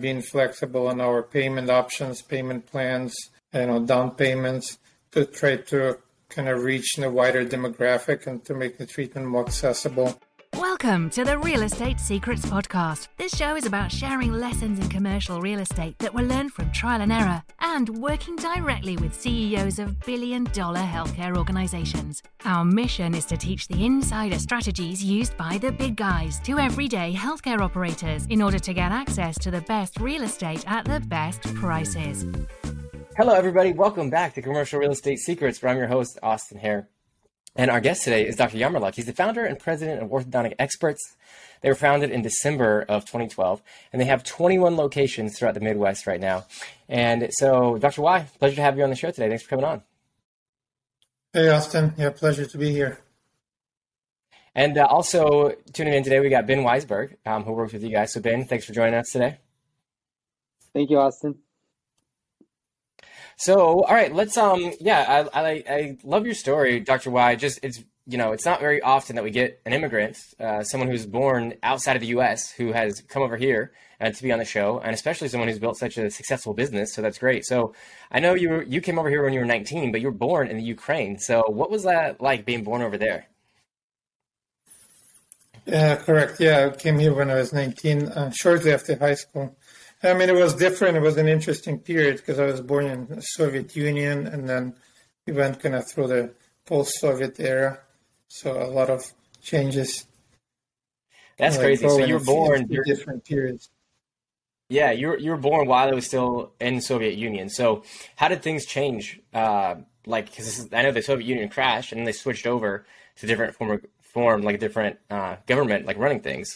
being flexible on our payment options, payment plans, down payments to try to kind of reach a wider demographic and to make the treatment more accessible. Welcome to the Real Estate Secrets Podcast. This show is about sharing lessons in commercial real estate that were learned from trial and error and working directly with CEOs of billion-dollar healthcare organizations. Our mission is to teach the insider strategies used by the big guys to everyday healthcare operators in order to get access to the best real estate at the best prices. Hello, everybody. Welcome back to Commercial Real Estate Secrets, where I'm your host, Austin Hare. And our guest today is Dr. Yarmoluk. He's the founder and president of Orthodontic Experts. They were founded in December of 2012, and they have 21 locations throughout the Midwest right now. And so, Dr. Y, pleasure to have you on the show today. Thanks for coming on. Hey, Austin. Yeah, pleasure to be here. And also tuning in today, we got Ben Weisberg, who works with you guys. So, Ben, thanks for joining us today. Thank you, Austin. So, all right, let's, I love your story, Dr. Y. It's not very often that we get an immigrant, someone who's born outside of the U.S., who has come over here to be on the show, and especially someone who's built such a successful business. So that's great. So I know you came over here when you were 19, but you were born in the Ukraine. So what was that like being born over there? Yeah, correct. Yeah, I came here when I was 19, shortly after high school. I mean, it was different. It was an interesting period because I was born in the Soviet Union, and then we went kind of through the post-Soviet era. So a lot of changes. That's crazy. So you were born in different periods. Yeah, you were born while it was still in the Soviet Union. So how did things change? Because I know the Soviet Union crashed, and then they switched over to different different government, like running things.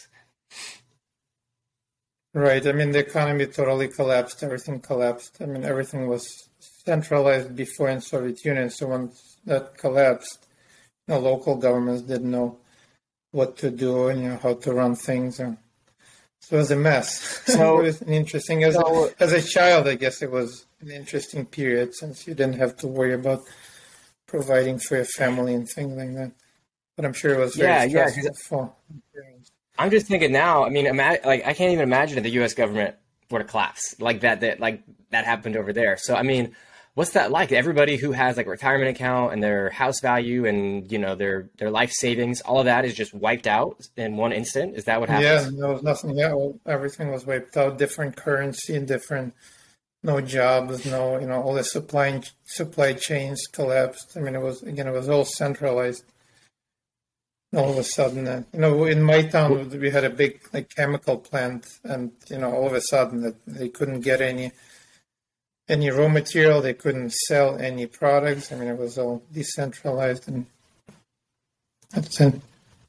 Right. I mean, the economy totally collapsed. Everything collapsed. I mean, everything was centralized before in Soviet Union. So once that collapsed, local governments didn't know what to do and how to run things. So it was a mess. So it was interesting. As a child, I guess it was an interesting period since you didn't have to worry about providing for your family and things like that. But I'm sure it was very stressful. I'm just thinking now. I mean, I can't even imagine if the U.S. government were to collapse like that. That happened over there. So, I mean, what's that like? Everybody who has like a retirement account and their house value and their life savings, all of that is just wiped out in one instant. Is that what happens? Yeah, there was nothing. Yeah, everything was wiped out. Different currency and no jobs. All the supply chains collapsed. I mean, it was all centralized. All of a sudden, in my town, we had a big chemical plant, and all of a sudden that they couldn't get any raw material, they couldn't sell any products. I mean, it was all decentralized, and that's it.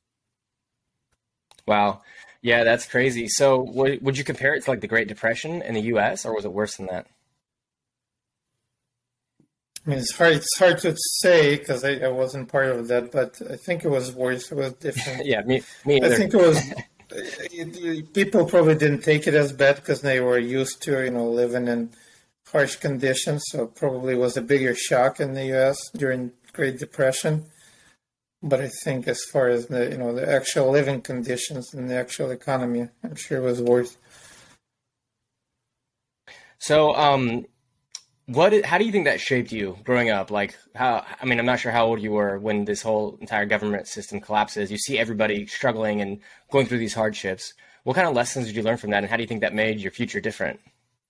Wow, yeah, that's crazy. So, would you compare it to the Great Depression in the U.S., or was it worse than that? I mean, it's hard to say because I wasn't part of that, but I think it was worse. It was different. Yeah, me either. I think it was. People probably didn't take it as bad because they were used to living in harsh conditions. So it probably was a bigger shock in the U.S. during Great Depression. But I think as far as the actual living conditions and the actual economy, I'm sure it was worse. So, how do you think that shaped you growing up? I'm not sure how old you were when this whole entire government system collapses. You see everybody struggling and going through these hardships. What kind of lessons did you learn from that, and how do you think that made your future different?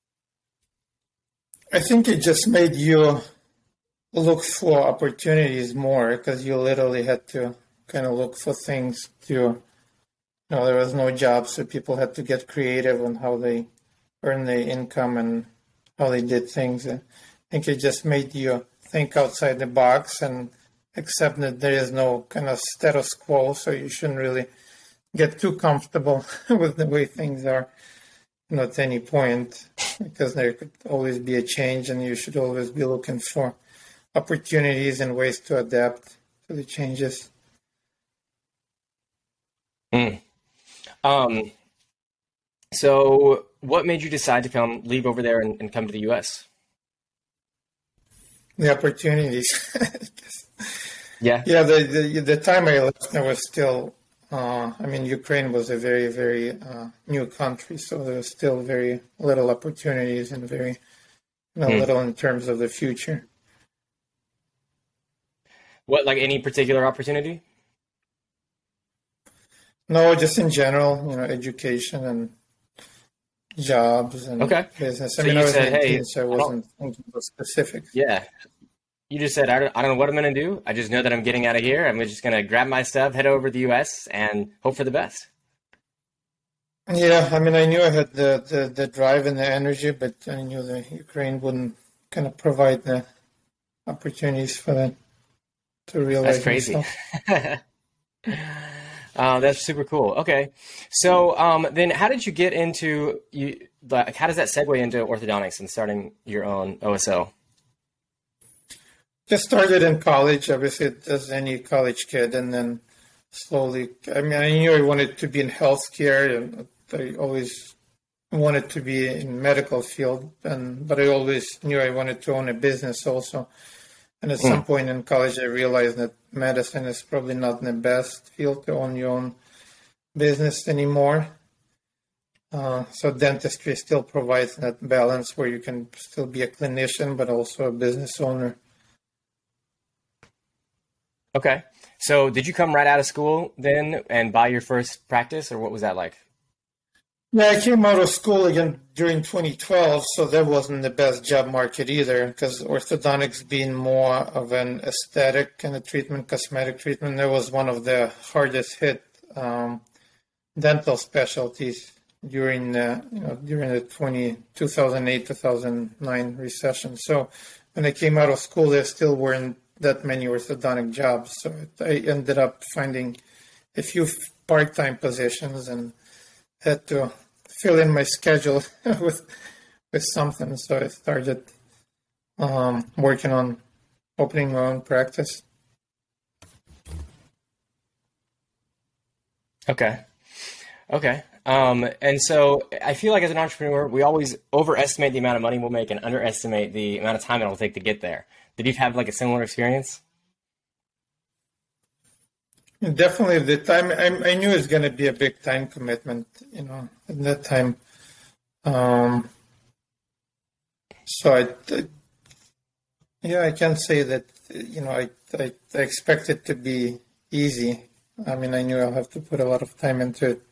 I think it just made you look for opportunities more because you literally had to kind of look for things to, there was no jobs, so people had to get creative on how they earn their income and how they did things. I think it just made you think outside the box and accept that there is no kind of status quo, so you shouldn't really get too comfortable with the way things are, at any point, because there could always be a change and you should always be looking for opportunities and ways to adapt to the changes. So what made you decide to leave over there and come to the U.S.? The opportunities. Yeah. Yeah. The time I left, I was still I mean, Ukraine was a very, very new country, so there was still very little opportunities and very little in terms of the future. What, like any particular opportunity? No, just in general, education and jobs and business. So I mean, I you was said, 19, hey, so I wasn't thinking of specifics. yeah. You just said, I don't know what I'm going to do. I just know that I'm getting out of here. I'm just going to grab my stuff, head over to the U.S., and hope for the best. Yeah, I mean, I knew I had the drive and the energy, but I knew that Ukraine wouldn't kind of provide the opportunities for that to realize. That's crazy. myself. That's super cool. Okay. So then how did you get into, how does that segue into orthodontics and starting your own OSO? Just started in college, obviously, as any college kid, and then slowly, I mean, I knew I wanted to be in healthcare, and I always wanted to be in medical field, but I always knew I wanted to own a business also. And at some point in college, I realized that medicine is probably not the best field to own your own business anymore. So dentistry still provides that balance where you can still be a clinician, but also a business owner. Okay. So did you come right out of school then and buy your first practice, or what was that like? Yeah, I came out of school again during 2012, so that wasn't the best job market either, because orthodontics being more of an aesthetic kind of treatment, cosmetic treatment, that was one of the hardest hit dental specialties during the 2008-2009 recession. So when I came out of school, there still weren't that many orthodontic jobs. So I ended up finding a few part-time positions and had to fill in my schedule with something. So I started working on opening my own practice. Okay. And so I feel like as an entrepreneur, we always overestimate the amount of money we'll make and underestimate the amount of time it'll take to get there. Did you have like a similar experience? Definitely, the time I knew it was going to be a big time commitment, at that time. So I can't say that, I expect it to be easy. I mean, I knew I'll have to put a lot of time into it.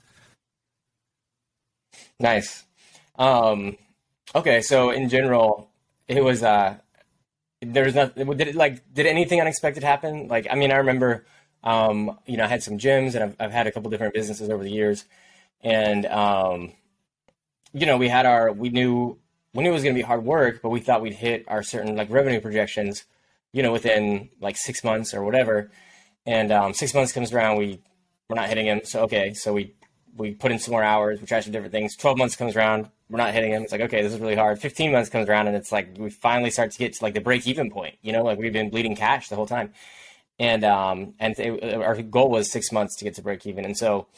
Nice. Okay, so in general, it was there's nothing. Did anything unexpected happen? Like, I mean, I remember, I had some gyms, and I've had a couple different businesses over the years, and we knew it was going to be hard work, but we thought we'd hit our certain like revenue projections, within like 6 months or whatever. And 6 months comes around, we're not hitting them. So we put in some more hours, we tried some different things. 12 months comes around, we're not hitting them. It's like, okay, this is really hard. 15 months comes around, and it's like we finally start to get to like the break-even point. Like we've been bleeding cash the whole time. And our goal was 6 months to get to break even. And so,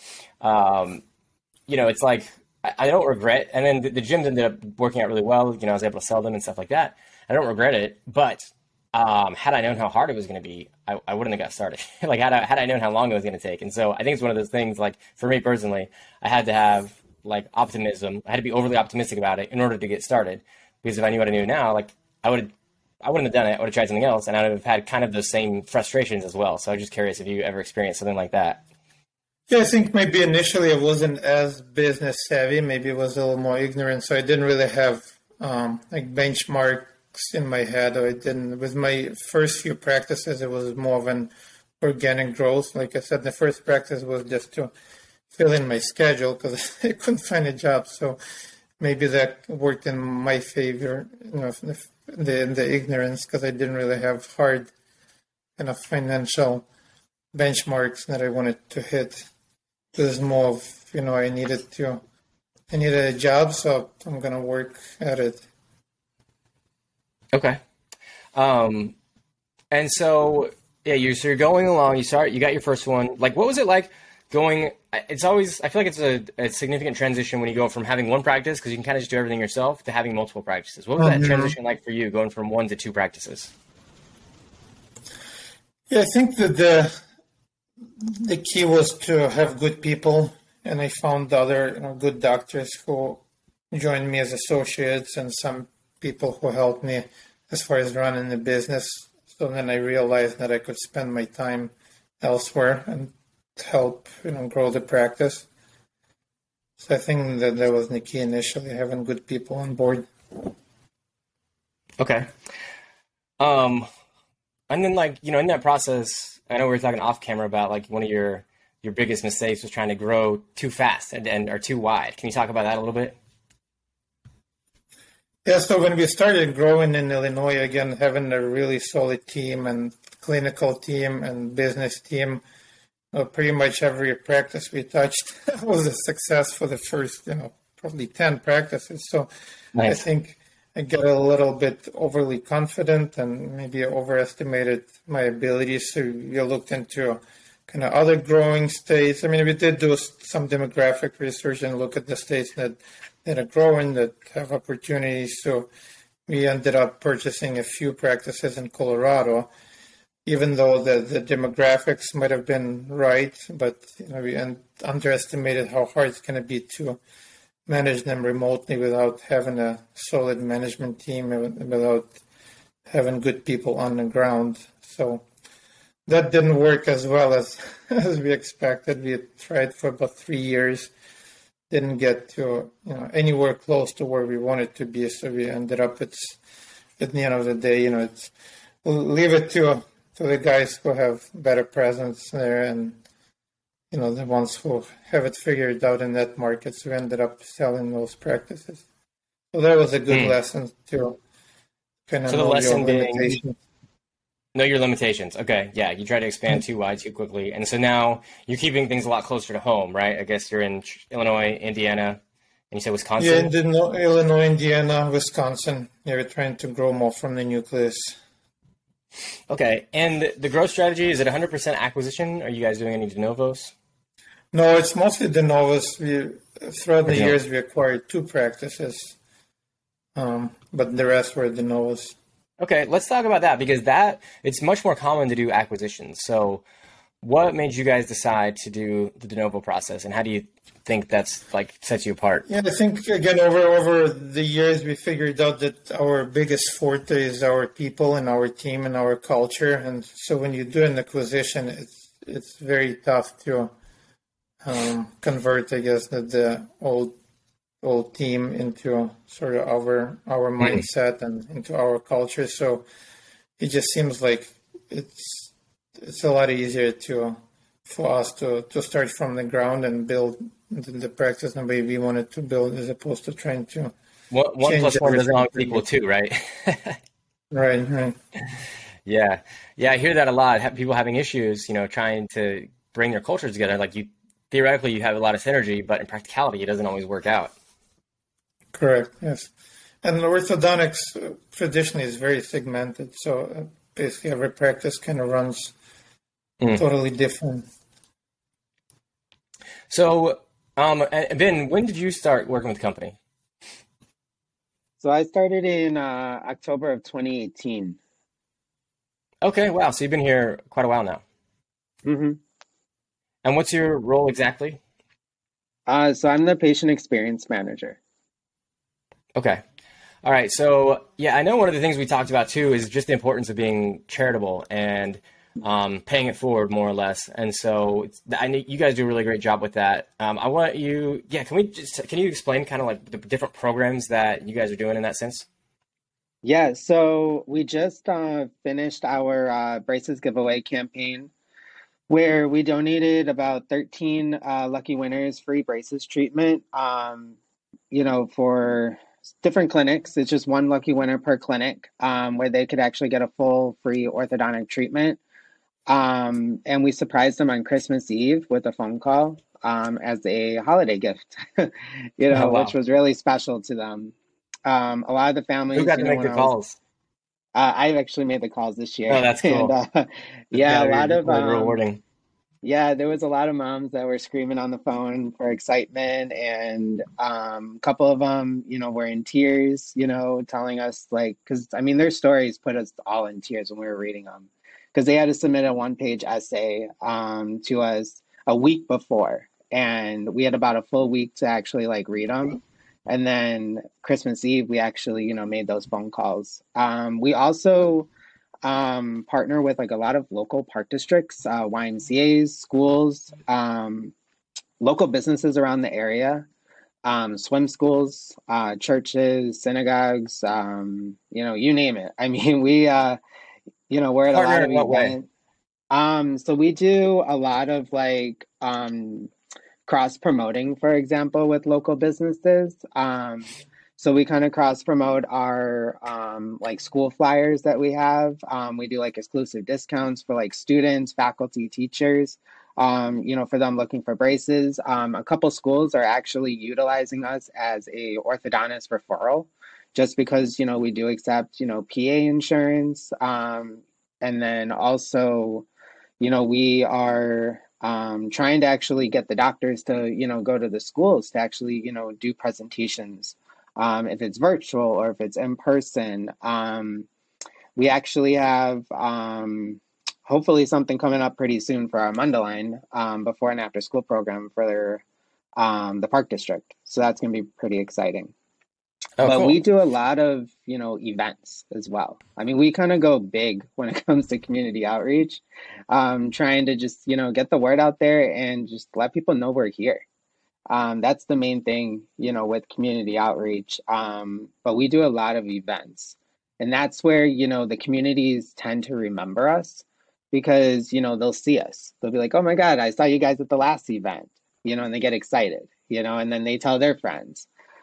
it's like I don't regret. And then the gyms ended up working out really well. I was able to sell them and stuff like that. I don't regret it. But had I known how hard it was going to be, I wouldn't have got started. Like had I known how long it was going to take. And so I think it's one of those things. Like for me personally, I had to have like optimism. I had to be overly optimistic about it in order to get started. Because if I knew what I knew now, like I wouldn't have done it. I would have tried something else, and I would have had kind of those same frustrations as well. So I'm just curious if you ever experienced something like that. Yeah, I think maybe initially I wasn't as business savvy. Maybe it was a little more ignorant, so I didn't really have like benchmarks in my head. Or I didn't. With my first few practices, it was more of an organic growth. Like I said, the first practice was just to fill in my schedule because I couldn't find a job. So maybe that worked in my favor, the ignorance, because I didn't really have hard kind of financial benchmarks that I wanted to hit. It was more of, I needed a job, so I'm going to work at it. Okay. And so, yeah, you're going along, you got your first one. Like, what was it like going, I feel like it's a significant transition when you go from having one practice, because you can kind of just do everything yourself, to having multiple practices. What was that transition like for you, going from 1 to 2 practices? Yeah, I think that the key was to have good people, and I found other good doctors who joined me as associates, and some people who helped me as far as running the business. So then I realized that I could spend my time elsewhere and help grow the practice. So I think that was the key initially, having good people on board. Okay. And then in that process, I know we were talking off camera about like one of your biggest mistakes was trying to grow too fast and or too wide. Can you talk about that a little bit? Yeah, so when we started growing in Illinois, again, having a really solid team and clinical team and business team, pretty much every practice we touched was a success for the first, probably 10 practices. So Nice. I think I got a little bit overly confident and maybe overestimated my abilities. So we looked into kind of other growing states. I mean, we did do some demographic research and look at the states that are growing, that have opportunities. So we ended up purchasing a few practices in Colorado, even though the demographics might have been right, but we underestimated how hard it's going to be to manage them remotely without having a solid management team, without having good people on the ground. So that didn't work as well as we expected. We had tried for about 3 years, didn't get to anywhere close to where we wanted to be. So we ended up at the end of the day, we'll leave it to the guys who have better presence there, and the ones who have it figured out in that market. So we ended up selling those practices. So that was a good lesson to kind of So the know your lesson being limitations. know your limitations. Okay, yeah, you try to expand too wide too quickly, and so now you're keeping things a lot closer to home, right? I guess you're in Illinois, Indiana, and you said Yeah, Wisconsin. in Illinois, Indiana, Wisconsin. Yeah, we're trying to grow more from the nucleus. Okay, and the growth strategy, is it 100% acquisition? Are you guys doing any de novos? No, it's mostly de novos. Throughout the Okay. years, we acquired 2 practices, but the rest were de novos. Okay, let's talk about that because it's much more common to do acquisitions. So what made you guys decide to do the de novo process, and how do you think that's sets you apart? Yeah, I think again over the years we figured out that our biggest forte is our people and our team and our culture, and so when you do an acquisition, it's very tough to convert, I guess, the old team into sort of our mindset and into our culture. So it just seems like it's a lot easier for us to start from the ground and build the practice the way we wanted to build, as opposed to trying to One change plus one doesn't everything. always equal two, right? Right. Yeah. Yeah, I hear that a lot. People having issues, trying to bring their cultures together. Theoretically, you have a lot of synergy, but in practicality, it doesn't always work out. Correct. Yes. And orthodontics traditionally is very segmented. So basically, every practice kind of runs totally different. So, Ben, when did you start working with the company? So I started in October of 2018. Okay, wow. So you've been here quite a while now. hmm And what's your role exactly? So I'm the patient experience manager. Okay. All right. So, yeah, I know one of the things we talked about too is just the importance of being charitable and paying it forward more or less. And so I know you guys do a really great job with that. I want you, yeah, can you explain kind of like the different programs that you guys are doing in that sense? Yeah, so we just finished our braces giveaway campaign where we donated about 13 lucky winners free braces treatment, for different clinics. It's just one lucky winner per clinic where they could actually get a full free orthodontic treatment. And we surprised them on Christmas Eve with a phone call as a holiday gift, Oh, which wow. was really special to them. A lot of the Who families, got to make when the I was, calls? I actually made the calls this year, Oh, that's and cool. That's yeah, a gotta be lot of really rewarding. yeah, there was a lot of moms that were screaming on the phone for excitement, and a couple of them, were in tears, telling us because I mean, their stories put us all in tears when we were reading them. because they had to submit a one-page essay to us a week before, and we had about a full week to actually like read them. And then Christmas Eve, we actually, made those phone calls. We also partner with like a lot of local park districts, YMCA's, schools, local businesses around the area, swim schools, churches, synagogues, you name it. I mean, we're at a lot of events. So we do a lot of like cross promoting, for example, with local businesses. So we kind of cross promote our like school flyers that we have. We do like exclusive discounts for like students, faculty, teachers, for them looking for braces. A couple schools are actually utilizing us as a orthodontist referral, just because, we do accept, PA insurance. And then also, we are trying to actually get the doctors to, go to the schools to actually, do presentations. If it's virtual or if it's in person. We actually have hopefully something coming up pretty soon for our Mundelein before and after school program for the Park District. So that's going to be pretty exciting. But cool. We do a lot of, events as well. I mean, we kind of go big when it comes to community outreach, trying to just, get the word out there and just let people know we're here. That's the main thing, with community outreach. But we do a lot of events, and that's where, the communities tend to remember us because, they'll see us. They'll be like, oh my God, I saw you guys at the last event, and they get excited, and then they tell their friends.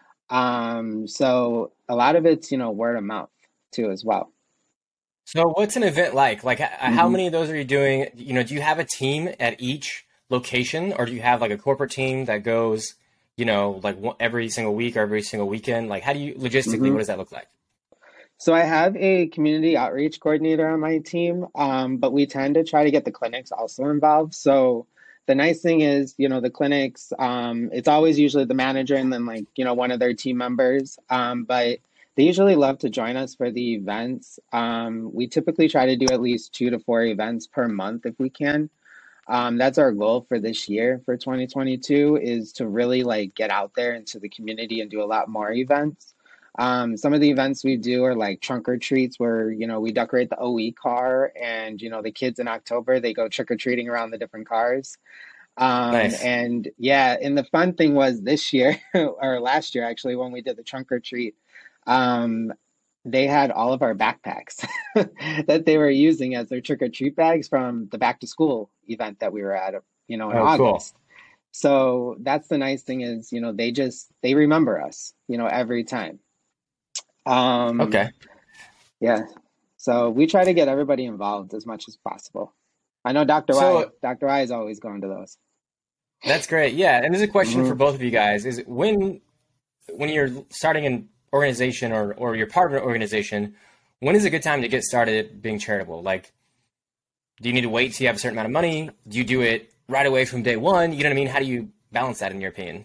So a lot of it's, word of mouth too, as well. So what's an event like? Like how many of those are you doing? Do you have a team at each location, or do you have like a corporate team that goes, like every single week or every single weekend? Like how do you logistically, what does that look like? So I have a community outreach coordinator on my team, but we tend to try to get the clinics also involved. So the nice thing is, the clinics, it's always usually the manager and then like, one of their team members, but they usually love to join us for the events. We typically try to do at least 2 to 4 events per month if we can. That's our goal for this year, for 2022, is to really like get out there into the community and do a lot more events. Some of the events we do are like trunk or treats where, we decorate the OE car and, the kids in October, they go trick or treating around the different cars. Nice. And yeah, and the fun thing was this year or last year, actually, when we did the trunk or treat, they had all of our backpacks that they were using as their trick or treat bags from the back to school event that we were at, in August. Cool. So that's the nice thing is, they remember us, every time. Okay. Yeah. So we try to get everybody involved as much as possible. I know Dr. Y is always going to those. That's great. Yeah. And there's a question for both of you guys is when you're starting an organization or you're part of an organization, when is a good time to get started being charitable? Like, do you need to wait till you have a certain amount of money? Do you do it right away from day one? You know what I mean? How do you balance that in your opinion?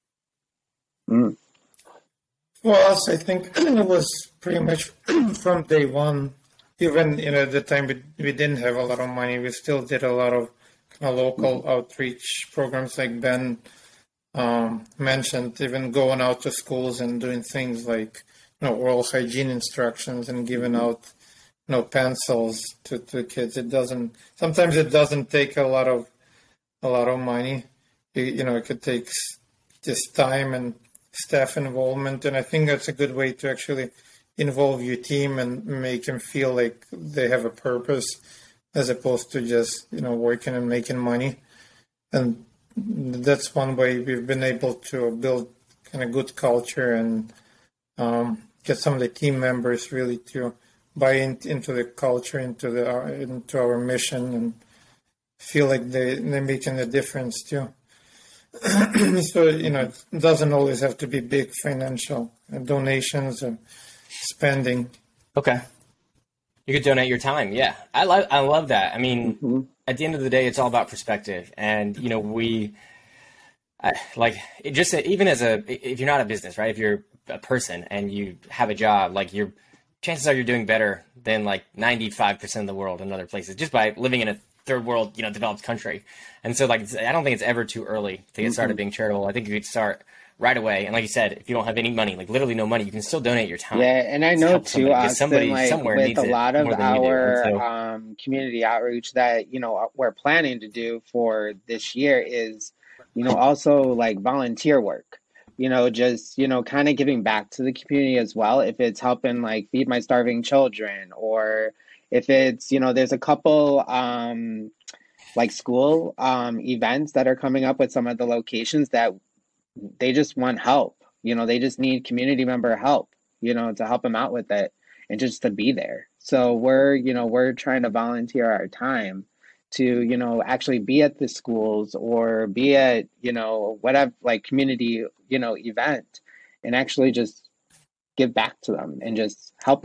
For us, I think it was pretty much from day one. Even at the time we didn't have a lot of money, we still did a lot of local outreach programs like Ben mentioned, even going out to schools and doing things like oral hygiene instructions and giving out pencils to kids. Sometimes it doesn't take a lot of money. It could take just time and staff involvement, and I think that's a good way to actually involve your team and make them feel like they have a purpose as opposed to just working and making money. And that's one way we've been able to build kind of good culture and get some of the team members really to buy into the culture, into our mission, and feel like they're making a difference too. So, it doesn't always have to be big financial donations or spending. Okay. You could donate your time. Yeah. I love that. I mean, at the end of the day, it's all about perspective. And, even if you're not a business, right? If you're a person and you have a job, like you're chances are you're doing better than like 95% of the world in other places just by living in a third world, developed country. And so like, I don't think it's ever too early to get started being charitable. I think you could start right away. And like you said, if you don't have any money, like literally no money, you can still donate your time. Yeah, and I know too, Austin, like with a lot of our community outreach that, we're planning to do for this year is, also like volunteer work. Just, kind of giving back to the community as well. If it's helping like feed my starving children, or if it's, there's a couple like school events that are coming up with some of the locations that they just want help. They just need community member help, to help them out with it and just to be there. So we're trying to volunteer our time to, actually be at the schools or be at, whatever, like community, event, and actually just give back to them and just help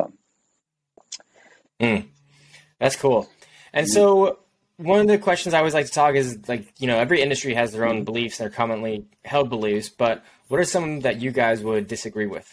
them. That's cool. And so one of the questions I always like to talk is like, every industry has their own beliefs, their commonly held beliefs, but what are some that you guys would disagree with?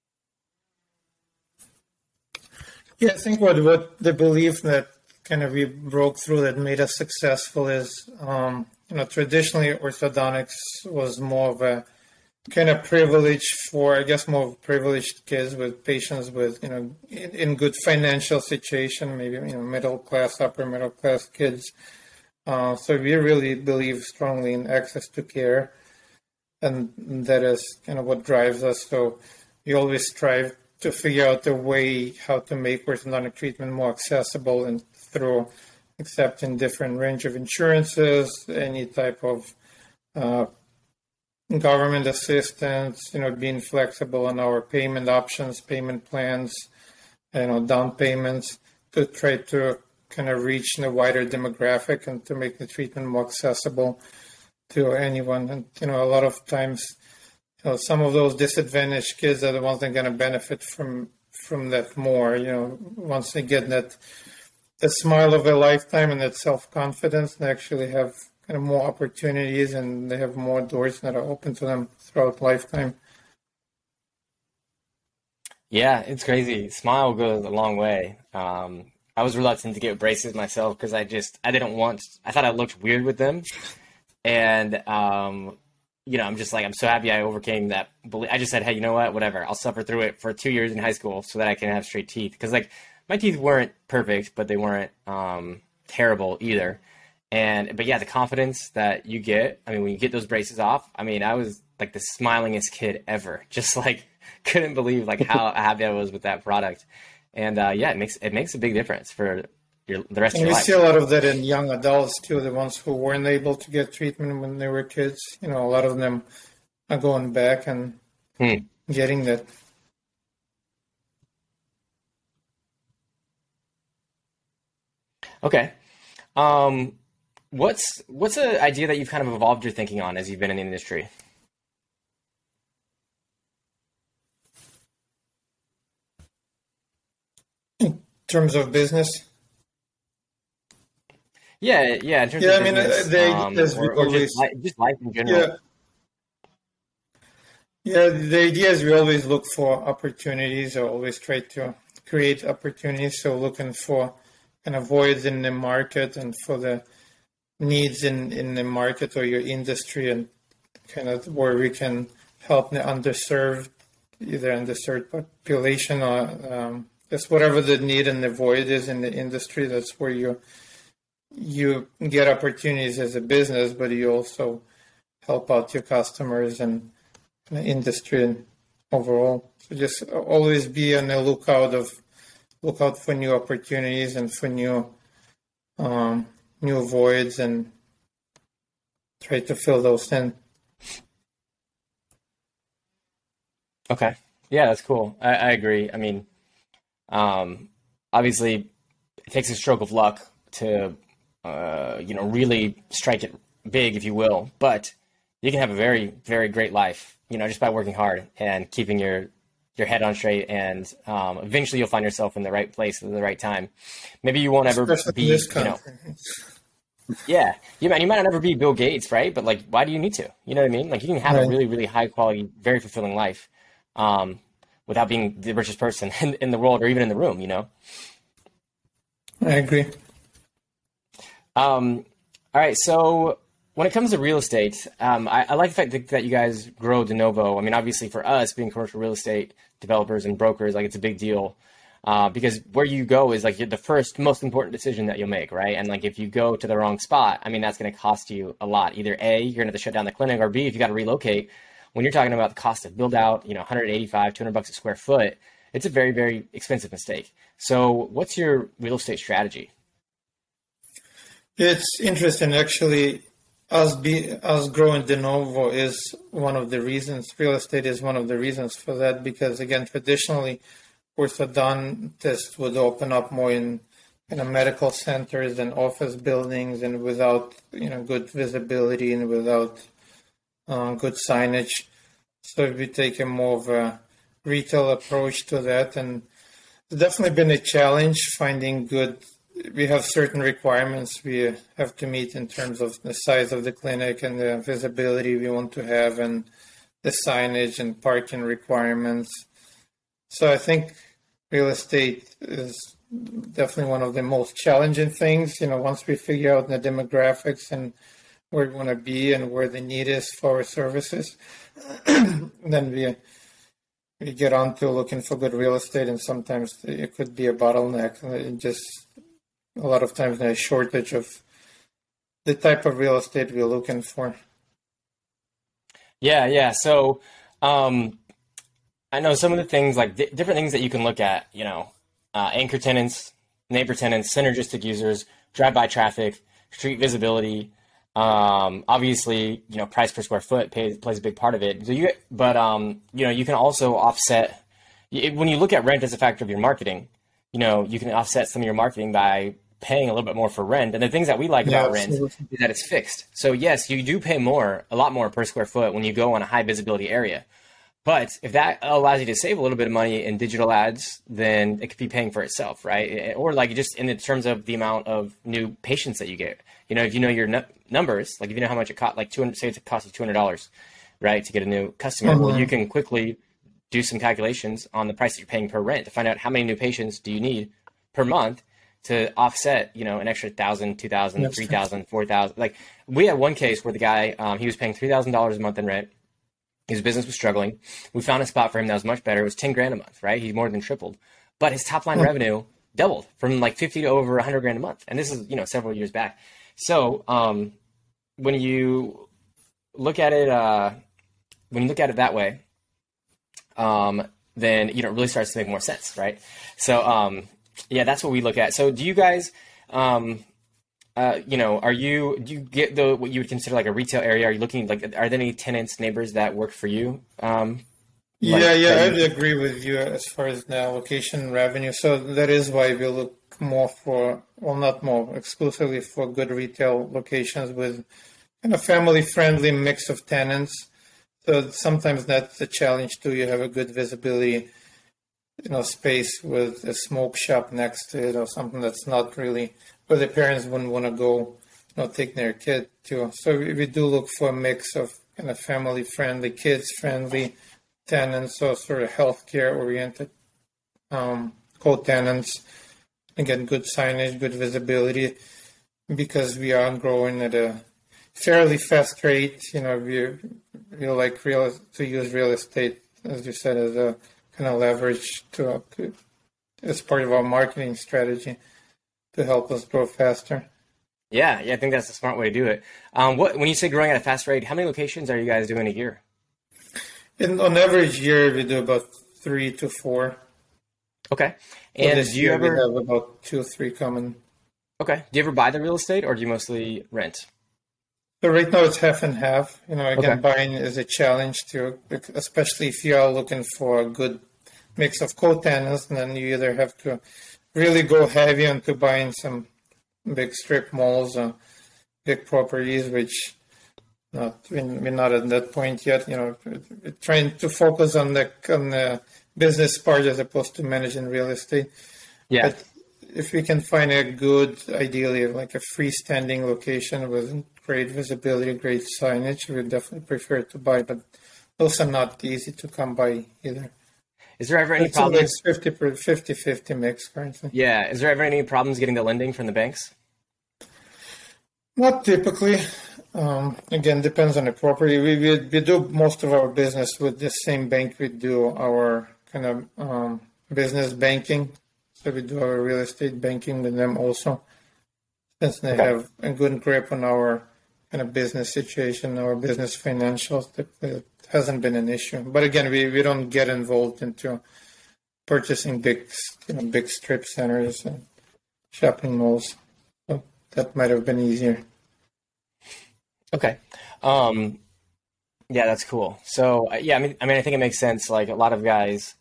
Yeah, I think what the belief that kind of we broke through that made us successful is, traditionally orthodontics was more of a kind of privilege for, I guess, more privileged kids with patients with, in good financial situation, maybe, middle class, upper middle class kids. So we really believe strongly in access to care, and that is kind of what drives us. So we always strive to figure out a way how to make orthodontic treatment more accessible, and through accepting different range of insurances, any type of government assistance, being flexible on our payment options, payment plans, down payments, to try to kind of reach a wider demographic and to make the treatment more accessible to anyone. And, a lot of times, some of those disadvantaged kids are the ones that are going to benefit from that more, once they get that the smile of a lifetime and that self-confidence, they actually have kind of more opportunities and they have more doors that are open to them throughout lifetime. Yeah, it's crazy. Smile goes a long way. I was reluctant to get braces myself because I thought I looked weird with them. And, I'm just like, I'm so happy I overcame that. I just said, hey, you know what, whatever. I'll suffer through it for 2 years in high school so that I can have straight teeth. Because like my teeth weren't perfect, but they weren't terrible either. But yeah, the confidence that you get, when you get those braces off, I was like the smilingest kid ever. Just like couldn't believe like how happy I was with that product. And yeah, it makes a big difference for the rest of your life. We see a lot of that in young adults too, the ones who weren't able to get treatment when they were kids. A lot of them are going back and getting that. Okay. What's an idea that you've kind of evolved your thinking on as you've been in the industry? In terms of business? Yeah. In terms of business, or just life in general. Yeah, the idea is we always look for opportunities, or always try to create opportunities. So looking for kind of voids in the market and for the needs in the market or your industry, and kind of where we can help the underserved, either underserved population or just whatever the need and the void is in the industry. That's where you get opportunities as a business, but you also help out your customers and the industry and overall. So just always be on the lookout for new opportunities and for new voids, and try to fill those in. Okay. Yeah, that's cool. I agree. Obviously it takes a stroke of luck to, really strike it big, if you will, but you can have a very, very great life, just by working hard and keeping your head on straight, and eventually you'll find yourself in the right place at the right time. Maybe you won't ever be, yeah, you might not ever be Bill Gates, right? But like, why do you need to? You know what I mean? Like, you can have a really, really high quality, very fulfilling life. without being the richest person in the world or even in the room, I agree. All right. So when it comes to real estate, I like the fact that you guys grow de novo. I mean, obviously for us being commercial real estate developers and brokers, like it's a big deal. Because where you go is like the first most important decision that you'll make, right? And like if you go to the wrong spot, I mean, that's going to cost you a lot. Either A, you're going to have to shut down the clinic, or B, if you got to relocate, when you're talking about the cost of build out, 185, $200 a square foot, it's a very, very expensive mistake. So what's your real estate strategy? It's interesting, actually. Us growing de novo is one of the reasons. Real estate is one of the reasons for that, because again, traditionally, orthodontists would open up more in medical centers and office buildings, and without good visibility and without good signage. So we take a more of a retail approach to that, and it's definitely been a challenge finding good. We have certain requirements we have to meet in terms of the size of the clinic and the visibility we want to have, and the signage and parking requirements. So I think real estate is definitely one of the most challenging things. Once we figure out the demographics and where we want to be and where the need is for our services, then we get on to looking for good real estate, and sometimes it could be a bottleneck. And just a lot of times there's a shortage of the type of real estate we're looking for. Yeah. So I know some of the things, like different things that you can look at, anchor tenants, neighbor tenants, synergistic users, drive-by traffic, street visibility. Obviously, price per square foot plays a big part of it. You can also offset, when you look at rent as a factor of your marketing, you can offset some of your marketing by paying a little bit more for rent. And the things that we like about rent is that it's fixed. So yes, you do pay a lot more per square foot when you go on a high visibility area. But if that allows you to save a little bit of money in digital ads, then it could be paying for itself, right? Or like just in the terms of the amount of new patients that you get. If you know your numbers, like if you know how much it cost, like say it costs you $200, right, to get a new customer, well, you can quickly do some calculations on the price that you're paying per rent to find out how many new patients do you need per month to offset, an extra $1,000, $2,000, $3,000, $4,000. Like we had one case where the guy, he was paying $3,000 a month in rent. His business was struggling. We found a spot for him that was much better. It was $10,000 a month, right? He more than tripled, but his top line revenue doubled from like 50 to over $100,000 a month. And this is, several years back. So when you look at it, that way, then it really starts to make more sense, right? So that's what we look at. So do you guys, do you get what you would consider like a retail area? Are you looking are there any tenants, neighbors that work for you? I would agree with you as far as the allocation and revenue. So that is why we look more for, not more, exclusively for good retail locations with a family-friendly mix of tenants. So sometimes that's a challenge too. You have a good visibility, space with a smoke shop next to it or something that's not really where the parents wouldn't want to go, take their kid to. So we do look for a mix of family-friendly, kids-friendly tenants, or sort of healthcare-oriented co-tenants. Again, good signage, good visibility, because we are growing at a fairly fast rate. We like to use real estate, as you said, as a kind of leverage as part of our marketing strategy to help us grow faster. Yeah, I think that's a smart way to do it. When you say growing at a fast rate, how many locations are you guys doing a year? On average year, we do about 3 to 4. Okay. And this year we have about 2 or 3 coming. Okay. Do you ever buy the real estate, or do you mostly rent? So right now it's half and half. Buying is a challenge too, especially if you are looking for a good mix of co-tenants, and then you either have to really go heavy into buying some big strip malls or big properties, which we're not at that point yet. We're trying to focus on the business part as opposed to managing real estate. Yeah. But if we can find a good, ideally like a freestanding location with great visibility, great signage, we definitely prefer to buy. But those are not easy to come by either. Is there ever any It's a problems? mix, 50-50 mix currently. Yeah. Is there ever any problems getting the lending from the banks? Not typically. Again, depends on the property. We do most of our business with the same bank we do our kind of business banking. So we do our real estate banking with them also, since they have a good grip on our kind of business situation, our business financials. It hasn't been an issue. But again, we don't get involved into purchasing big strip centers and shopping malls. So that might have been easier. Okay. Yeah, that's cool. So yeah, I mean, I think it makes sense. Like a lot of guys,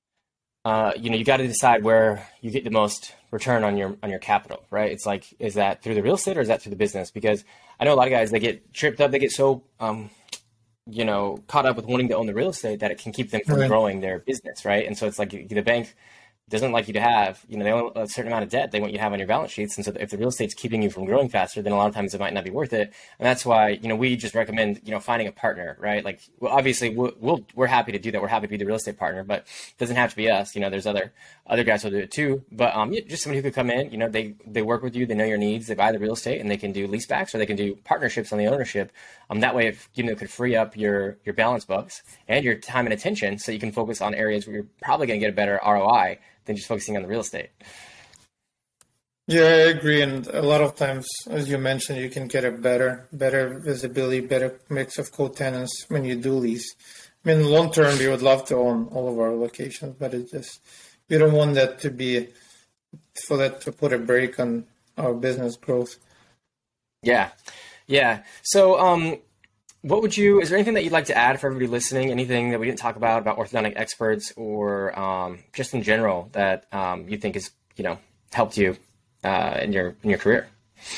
you got to decide where you get the most return on your capital, right? It's like, is that through the real estate or is that through the business? Because I know a lot of guys, they get tripped up, they get so caught up with wanting to own the real estate that it can keep them from growing their business, right? And so it's like the bank doesn't like you to have, they want a certain amount of debt they want you to have on your balance sheets. And so if the real estate's keeping you from growing faster, then a lot of times it might not be worth it. And that's why, we just recommend, finding a partner, right? Like, well, obviously we're happy to do that. We're happy to be the real estate partner, but it doesn't have to be us. There's other guys who'll do it too. But just somebody who could come in, they work with you, they know your needs, they buy the real estate, and they can do leasebacks or they can do partnerships on the ownership. That way, it could free up your balance books and your time and attention so you can focus on areas where you're probably going to get a better ROI than just focusing on the real estate. Yeah, I agree. And a lot of times, as you mentioned, you can get a better visibility, better mix of co-tenants when you do lease. I mean, long term, we would love to own all of our locations, but we don't want that to put a brake on our business growth. Yeah. Yeah. So, is there anything that you'd like to add for everybody listening? Anything that we didn't talk about orthodontic experts or just in general that you think has, helped you in your career?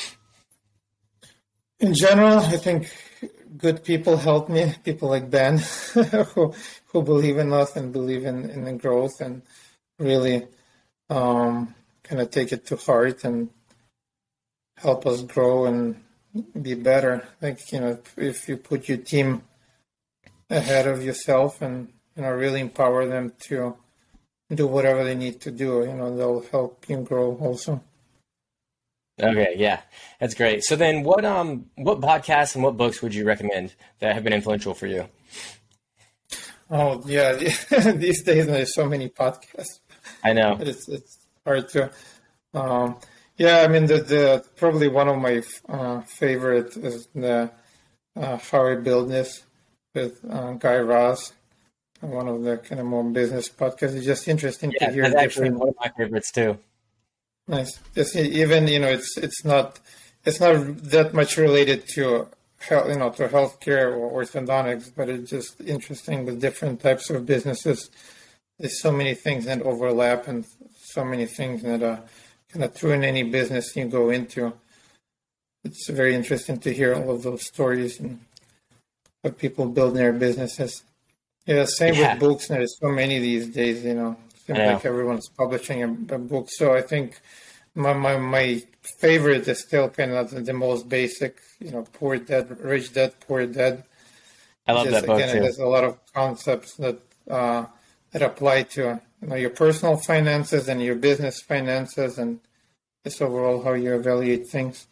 In general, I think good people help me. People like Ben who believe in us and believe in the growth and really kind of take it to heart and help us grow and be better. Like, if you put your team ahead of yourself and, really empower them to do whatever they need to do, they'll help you grow also. Okay. Yeah, that's great. So then what podcasts and what books would you recommend that have been influential for you? Oh yeah. These days there's so many podcasts. I know. It's hard to, yeah, I mean, the probably one of my favorite is the How I Build This with Guy Raz, one of the kind of more business podcasts. It's just interesting to hear. That's actually one of my favorites too. Nice. Just even it's not that much related to health, to healthcare or orthodontics, but it's just interesting with different types of businesses. There's so many things that overlap and so many things that kind of true in any business you go into. It's very interesting to hear all of those stories and how people build their businesses. Yeah, same with books. There's so many these days, it seems like everyone's publishing a book. So I think my favorite is still kind of the most basic, Poor Dad, Rich Dad, Poor Dad. I love that book too. There's a lot of concepts that apply to your personal finances and your business finances and just overall how you evaluate things.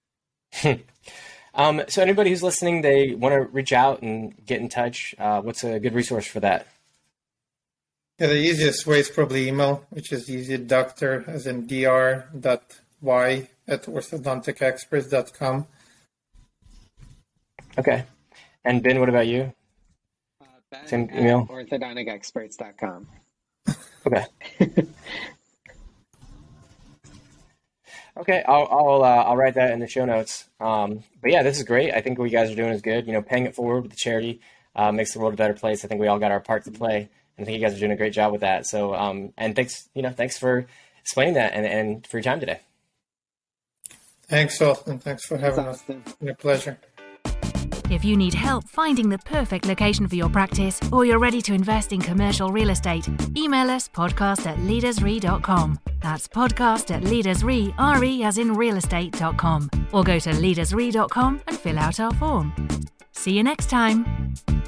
So anybody who's listening, they want to reach out and get in touch. What's a good resource for that? Yeah, the easiest way is probably email, which is easy, doctor as in dr.y@orthodonticexperts.com. Okay. And Ben, what about you? Ben Same email? orthodonticexperts.com. Okay. Okay, I'll write that in the show notes. But yeah, this is great. I think what you guys are doing is good. Paying it forward with the charity makes the world a better place. I think we all got our part to play, and I think you guys are doing a great job with that. So, and thanks for explaining that and for your time today. Thanks, Austin. Thanks for having us. It's been a pleasure. If you need help finding the perfect location for your practice or you're ready to invest in commercial real estate, email us podcast@leadersre.com. That's podcast@leadersre, R-E as in realestate.com. Or go to leadersre.com and fill out our form. See you next time.